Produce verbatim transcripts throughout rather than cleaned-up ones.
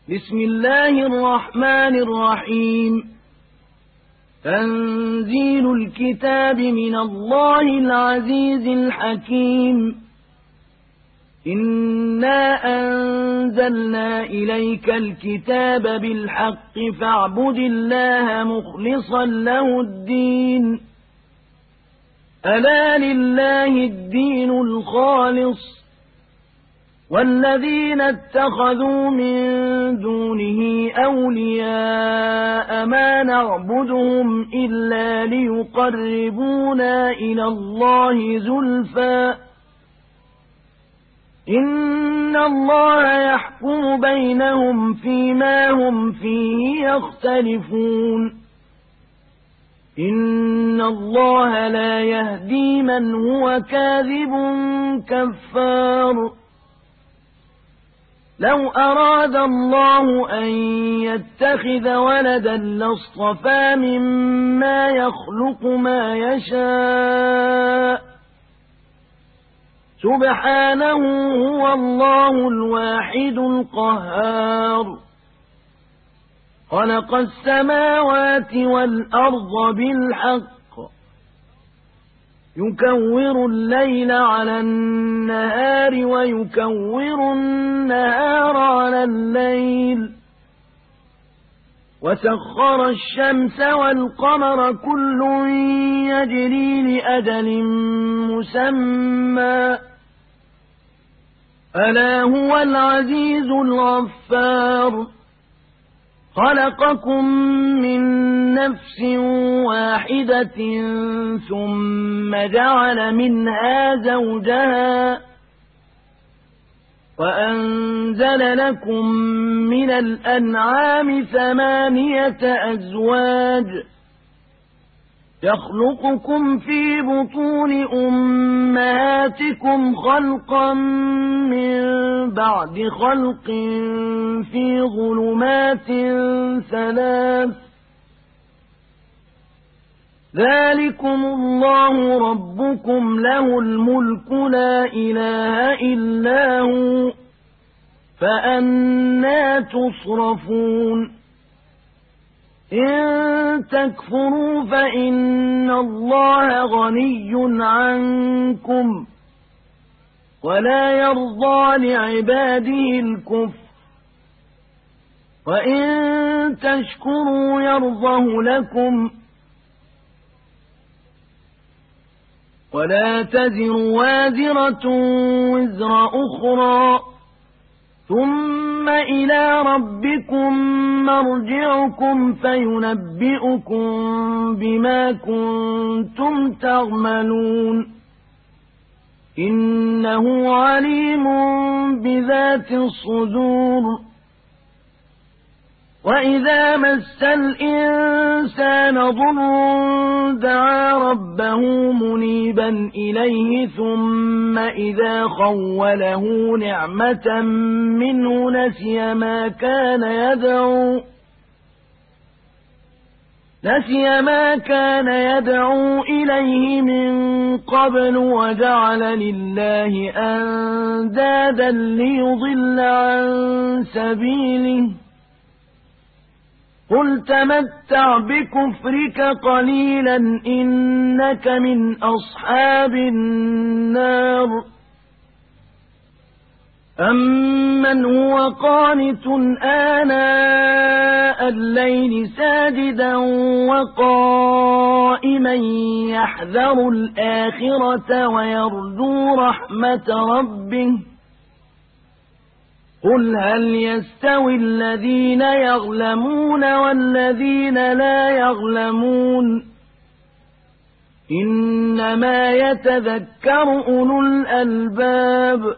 بسم الله الرحمن الرحيم. تنزيل الكتاب من الله العزيز الحكيم. إنا أنزلنا إليك الكتاب بالحق فاعبد الله مخلصا له الدين. ألا لله الدين الخالص والذين اتخذوا من دونه أولياء ما نعبدهم إلا ليقربونا إلى الله زلفى إن الله يحكم بينهم فيما هم فيه يختلفون إن الله لا يهدي من هو كاذب كفار. لو أراد الله أن يتخذ ولدا لاصطفى مما يخلق ما يشاء سبحانه هو الله الواحد القهار. خلق السماوات والأرض بالحق يكور الليل على النهار ويكور النهار على الليل وسخر الشمس والقمر كل يجري لأجل مسمى ألا هو العزيز الغفار. خلقكم من نفس واحدة ثم جعل منها زوجها وأنزل لكم من الأنعام ثمانية أزواج يخلقكم في بطون أمهاتكم خلقا من بعد خلق في ظلمات ثلاث ذلكم الله ربكم له الملك لا إله إلا هو فأنى تصرفون. إن تكفروا فإن الله غني عنكم ولا يرضى لعباده الكفر وإن تشكروا يرضه لكم ولا تزر وازرة وزر أخرى ثم إلى ربكم مرجعكم فينبئكم بما كنتم تعملون إنه عليم بذات الصدور. وإذا مس الإنسان ضر دعا ربه منيبا إليه ثم إذا خوله نعمة منه نسي ما كان يدعو نسي ما كان يدعو إليه من قبل وجعل لله أندادا ليضل عن سبيله قل تمتع بكفرك قليلا إنك من أصحاب النار. أمن هو قانت آناء الليل ساجدا وقائما يحذر الآخرة ويرجو رحمة ربه قل هل يستوي الذين يعلمون والذين لا يعلمون إنما يتذكر أولو الألباب.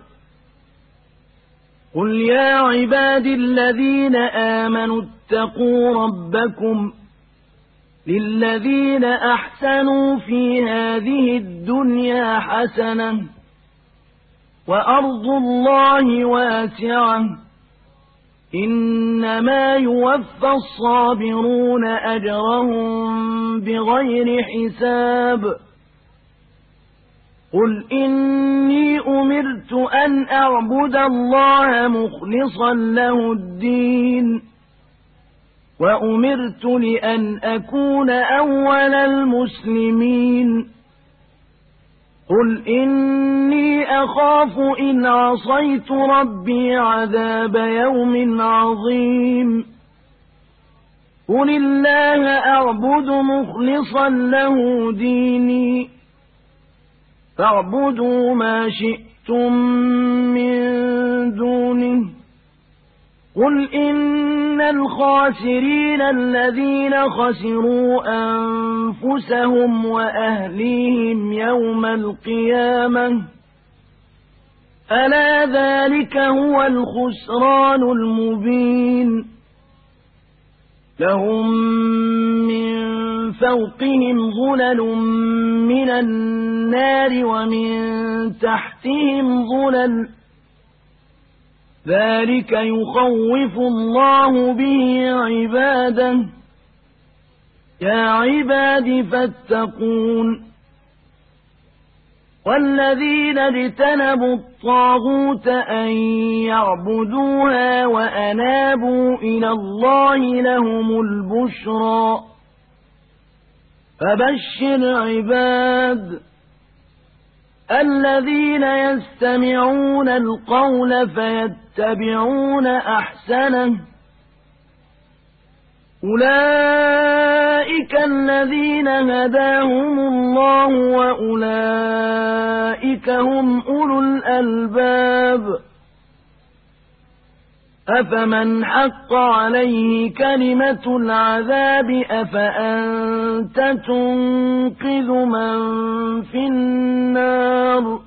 قل يا عبادي الذين آمنوا اتقوا ربكم للذين أحسنوا في هذه الدنيا حسنة وأرض الله واسعة إنما يوفى الصابرون أجرهم بغير حساب. قل إني أمرت أن أعبد الله مخلصا له الدين وأمرت لأن أكون أول المسلمين قل إني أخاف إن عصيت ربي عذاب يوم عظيم قل الله أعبد مخلصا له ديني فاعبدوا ما شئتم من دونه قل إن الخاسرين الذين خسروا أنفسهم وأهليهم يوم القيامة ألا ذلك هو الخسران المبين لهم من فوقهم ظلل من النار ومن تحتهم ظلل ذلك يخوف الله به عباده يا عباد فاتقون والذين اجتنبوا الطاغوت أن يعبدوها وأنابوا إلى الله لهم البشرى فبشر عباد الذين يستمعون القول فيتبعون أحسنه أولئك الذين هداهم الله وأولئك هم أولو الألباب أفمن حق عليه كلمة العذاب أفأنت تنقذ من في النار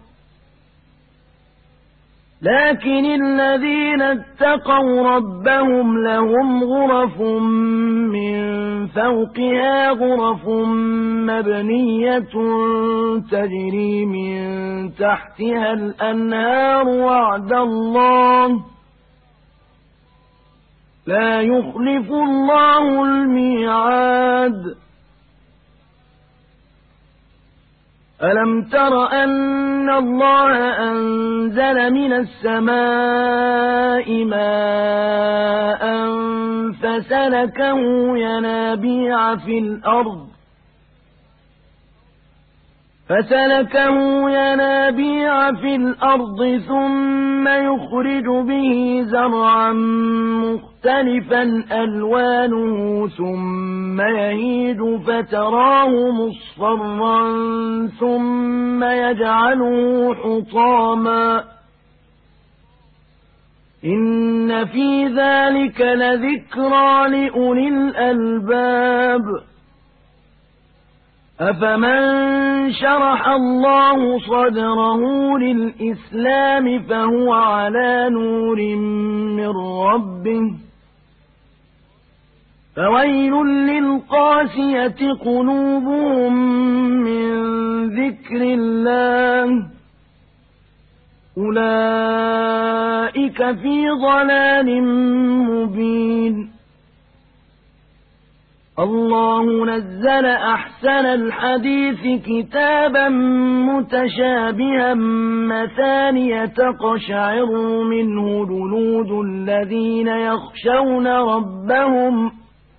لكن الذين اتقوا ربهم لهم غرف من فوقها غرف مبنية تجري من تحتها الأنهار وعد الله لا يخلف الله الميعاد ألم تر أن الله أنزل من السماء ماء فسلكه ينابيع في الأرض فسلكه ينابيع في الأرض ثم يخرج به زرعا مختلفا ألوانه ثم يهيج فتراه مصفرا ثم يجعله حطاما إن في ذلك لذكرى لأولي الألباب أفمن شرح الله صدره للإسلام فهو على نور من ربه فويل للقاسية قلوبهم من ذكر الله أولئك في ضلال مبين الله نزل أحسن الحديث كتابا متشابها مثانية تقشعر منه جلود الذين يخشون ربهم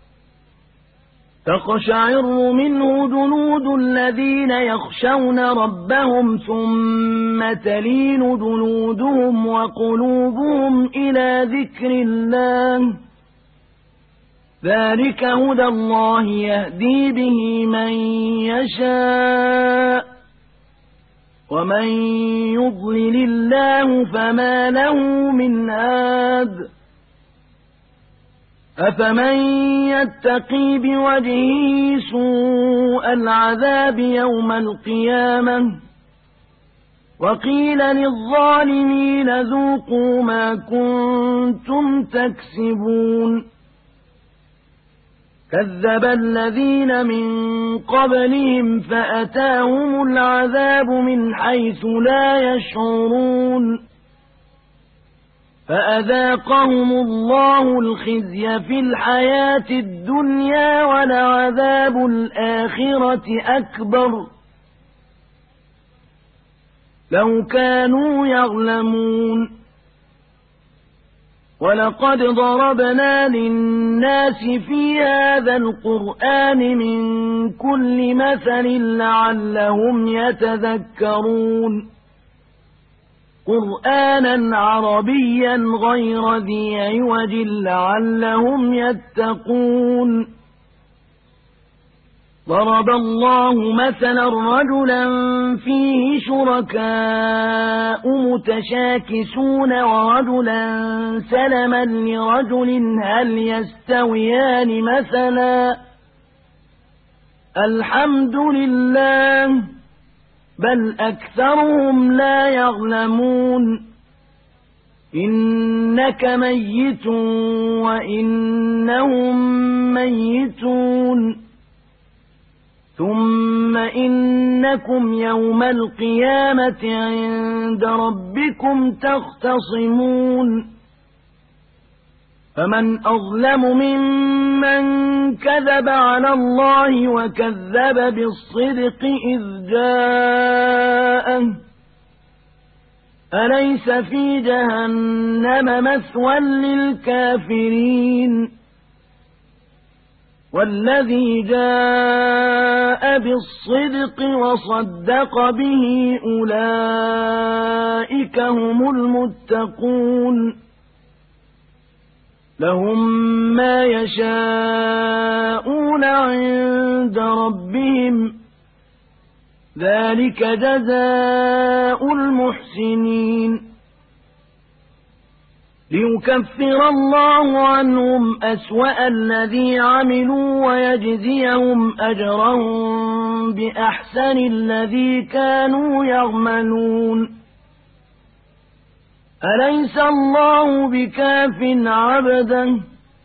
تقشعر منه جلود الذين يخشون ربهم ثم تلين جلودهم وقلوبهم إلى ذكر الله ذلك هدى الله يهدي به من يشاء ومن يضلل الله فما له من هاد أفمن يتقي بوجهه سوء العذاب يوم القيامة وقيل للظالمين ذوقوا ما كنتم تكسبون كذب الذين من قبلهم فأتاهم العذاب من حيث لا يشعرون فأذاقهم الله الخزي في الحياة الدنيا ولعذاب الآخرة أكبر لو كانوا يعلمون ولقد ضربنا للناس في هذا القرآن من كل مثل لعلهم يتذكرون قرآنا عربيا غير ذي عوج لعلهم يتقون ضرب الله مثلا رجلا فيه شركاء متشاكسون ورجلا سلما لرجل هل يستويان مثلا الحمد لله بل أكثرهم لا يعلمون إنك ميت وإنهم ميتون ثم إنكم يوم القيامة عند ربكم تختصمون فمن أظلم ممن كذب على الله وكذب بالصدق إذ جاءه أليس في جهنم مثوى للكافرين والذي جاء بالصدق وصدق به أولئك هم المتقون لهم ما يشاءون عند ربهم ذلك جزاء المحسنين ليكفر الله عنهم أسوأ الذي عملوا ويجزيهم أجرهم بأحسن الذي كانوا يعملون أليس الله بكاف عبدا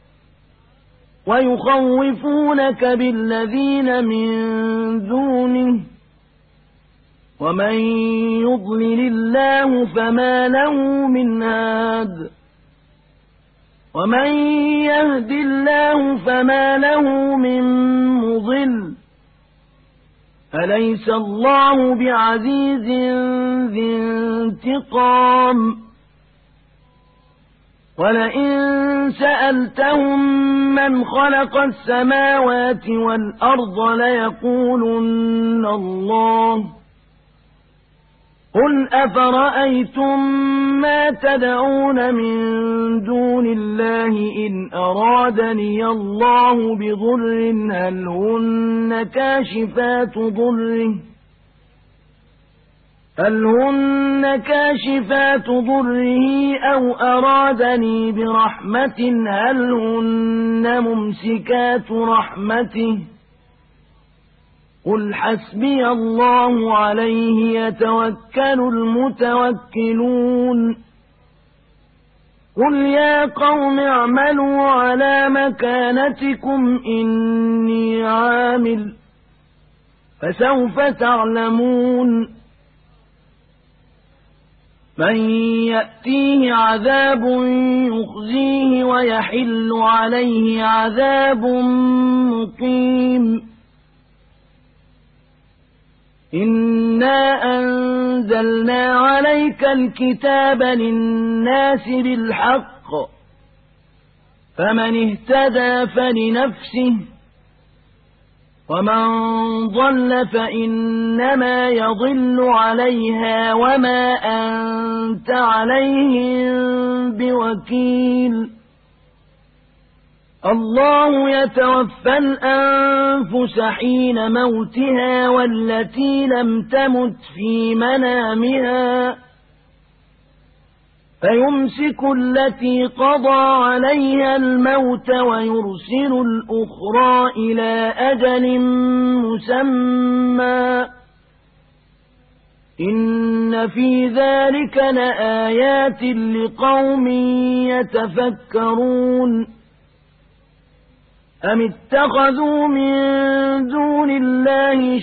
ويخوفونك بالذين من دونه ومن يضلل الله فما له من هاد ومن يهد الله فما له من مضل أليس الله بعزيز ذي انتقام ولئن سألتهم من خلق السماوات والأرض ليقولن الله قل أفرأيتم ما تدعون من دون الله إن أرادني الله بضر هل هن كاشفات ضره هل هن كاشفات ضره أو أرادني برحمة هل هن ممسكات رحمته قل حسبي الله عليه يتوكل المتوكلون قل يا قوم اعملوا على مكانتكم إني عامل فسوف تعلمون من يأتيه عذاب يخزيه ويحل عليه عذاب مقيم إنا أنزلنا عليك الكتاب للناس بالحق فمن اهتدى فلنفسه ومن ضل فإنما يضل عليها وما أنت عليهم بوكيل الله يتوفى الأنفس حين موتها والتي لم تمت في منامها فيمسك التي قضى عليها الموت ويرسل الأخرى إلى أجل مسمى إن في ذلك لآيات لقوم يتفكرون أم اتخذوا من دون الله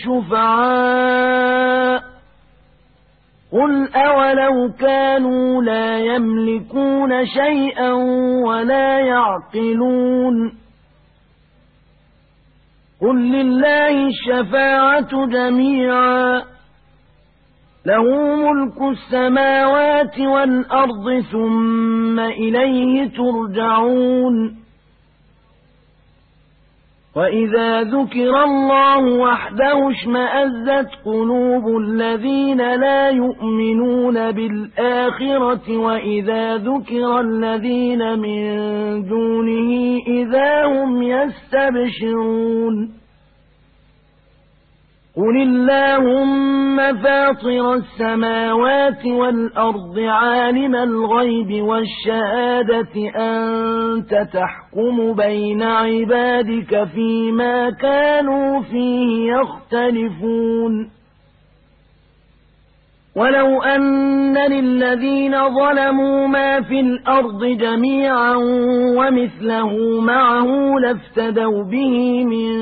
شفعاء قل أولو كانوا لا يملكون شيئا ولا يعقلون قل لله الشفاعة جميعا له ملك السماوات والأرض ثم إليه ترجعون وإذا ذكر الله وحده اشمأزت قلوب الذين لا يؤمنون بالآخرة وإذا ذكر الذين من دونه إذا هم يستبشرون قل اللهم فاطر السماوات والأرض عالم الغيب والشهادة أنت تحكم بين عبادك فيما كانوا فيه يختلفون ولو أن للذين ظلموا ما في الأرض جميعا ومثله معه لافتدوا به من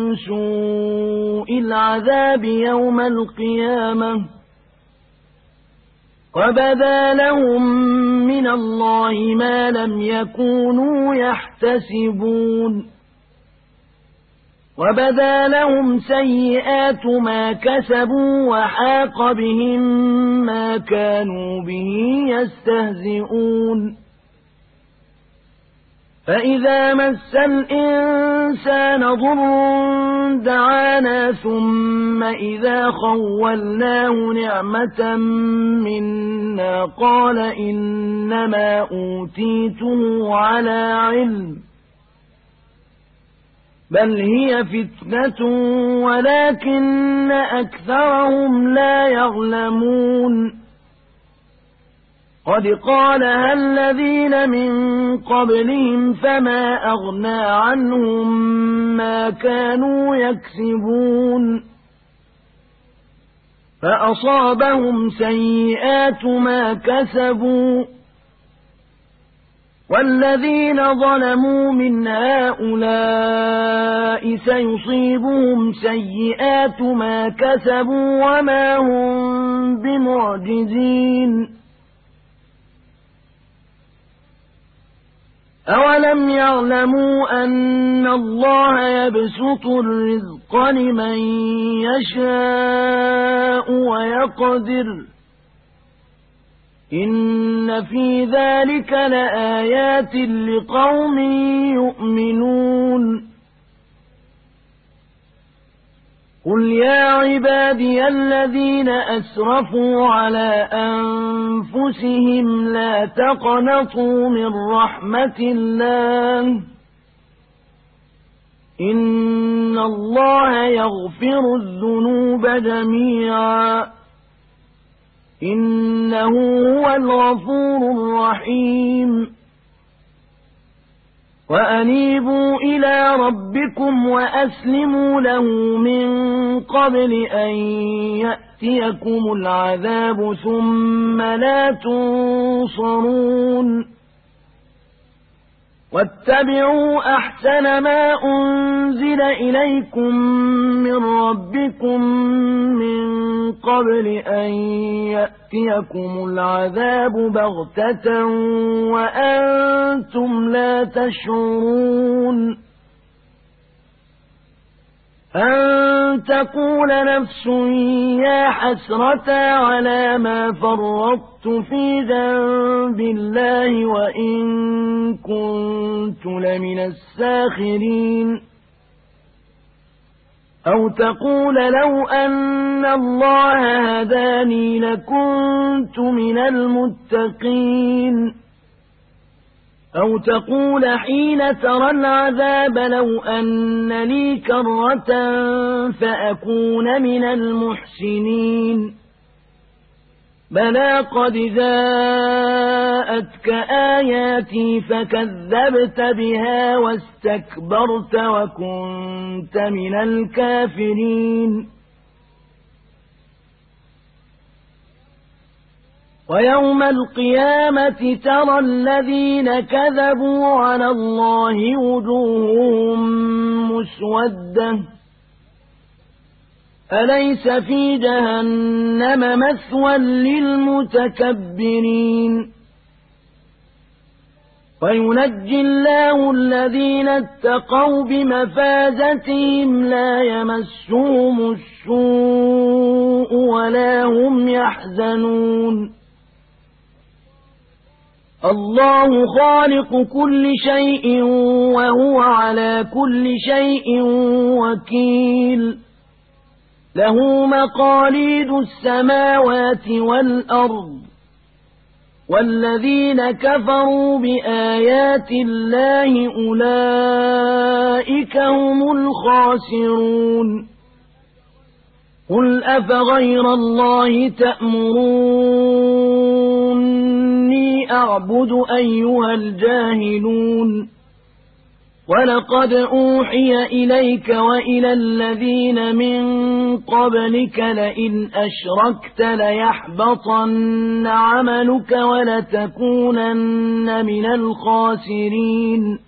سوء العذاب يوم القيامة وبدا لهم من الله ما لم يكونوا يحتسبون وبدا لهم سيئات ما كسبوا وحاق بهم ما كانوا به يستهزئون فإذا مس الإنسان ضر دعانا ثم إذا خولناه نعمة منا قال إنما أوتيته على علم بل هي فتنة ولكن أكثرهم لا يعلمون قد قالها الذين من قبلهم فما أغنى عنهم ما كانوا يكسبون فأصابهم سيئات ما كسبوا والذين ظلموا من هؤلاء سيصيبهم سيئات ما كسبوا وما هم بمعجزين أولم يعلموا أن الله يبسط الرزق لمن يشاء ويقدر إن في ذلك لآيات لقوم يؤمنون قل يا عبادي الذين أسرفوا على أنفسهم لا تقنطوا من رحمة الله إن الله يغفر الذنوب جميعا إنه هو الغفور الرحيم وأنيبوا إلى ربكم وأسلموا له من قبل أن يأتيكم العذاب ثم لا تنصرون واتبعوا أحسن ما أنزل إليكم من ربكم من قبل أن يأتيكم العذاب بغتة وأنتم لا تشعرون أن تقول نفس يا حسرة على ما فرطت في ذنب الله وإن كنت لمن الساخرين أو تقول لو أن الله هداني لكنت من المتقين أو تقول حين ترى العذاب لو أن لي كرة فأكون من المحسنين بلى قد جاءتك آياتي فكذبت بها واستكبرت وكنت من الكافرين ويوم القيامة ترى الذين كذبوا على الله وجوههم مسودة أليس في جهنم مثوى للمتكبرين وينجي الله الذين اتقوا بمفازتهم لا يمسهم السوء ولا هم يحزنون الله خالق كل شيء وهو على كل شيء وكيل له مقاليد السماوات والأرض والذين كفروا بآيات الله أولئك هم الخاسرون قل أفغير الله تأمروني أعبد أيها الجاهلون ولقد أوحي إليك وإلى الذين من قبلك لئن أشركت ليحبطن عملك ولتكونن من الخاسرين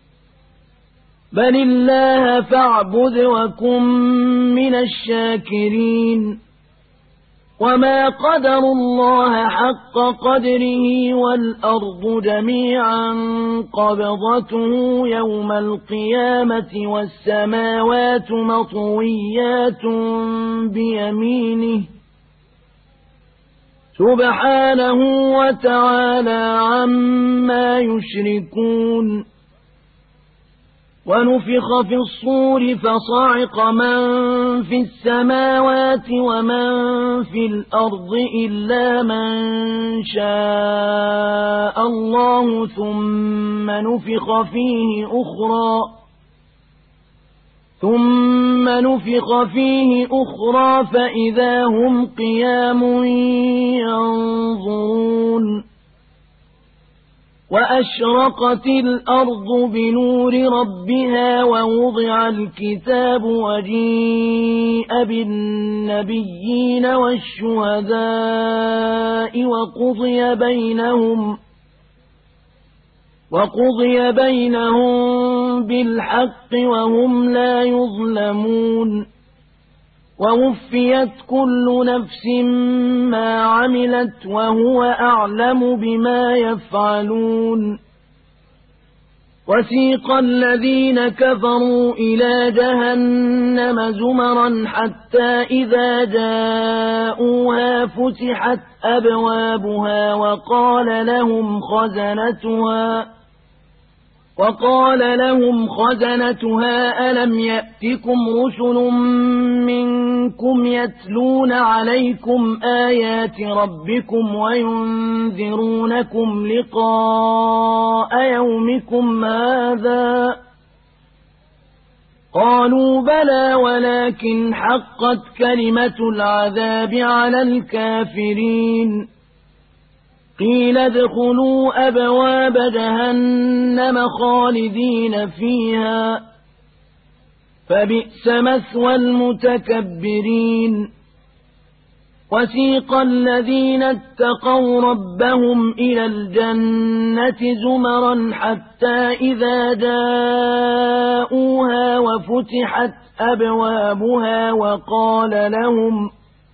بل الله فاعبد وكن من الشاكرين وما قدروا الله حق قدره والأرض جميعا قبضته يوم القيامة والسماوات مطويات بيمينه سبحانه وتعالى عما يشركون ونفخ في الصور فصعق من في السماوات ومن في الأرض إلا من شاء الله ثم نفخ فيه أخرى ثم نفخ فيه أخرى فإذا هم قيام ينظرون وأشرقت الأرض بنور ربها ووضع الكتاب وجيء بالنبيين والشهداء وقضي بينهم وقضي بينهم بالحق وهم لا يظلمون ووفيت كل نفس ما عملت وهو أعلم بما يفعلون وسيق الذين كفروا إلى جهنم زمرا حتى إذا جاءوها فتحت أبوابها وقال لهم خزنتها وقال لهم خزنتها ألم يأتكم رسل منكم يتلون عليكم آيات ربكم وينذرونكم لقاء يومكم هذا قالوا بلى ولكن حقت كلمة العذاب على الكافرين قيل ادخلوا أبواب جهنم خالدين فيها فبئس مثوى المتكبرين وسيق الذين اتقوا ربهم إلى الجنة زمرا حتى إذا جاءوها وفتحت أبوابها وقال لهم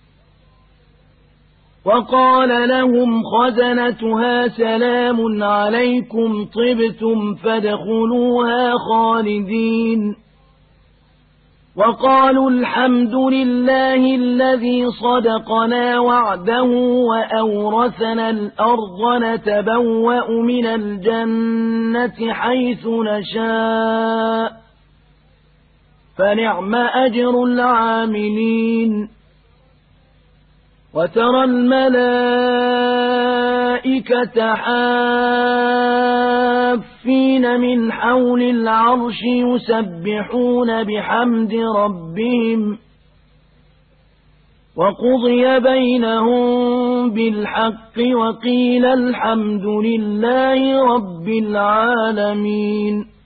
وقال لهم خزنتها سلام عليكم طبتم فادخلوها خالدين وقالوا الحمد لله الذي صدقنا وعده وأورثنا الأرض نتبوأ من الجنة حيث نشاء فنعم أجر العاملين وترى الملائكة حافين من حول العرش يسبحون بحمد ربهم وقضي بينهم بالحق وقيل الحمد لله رب العالمين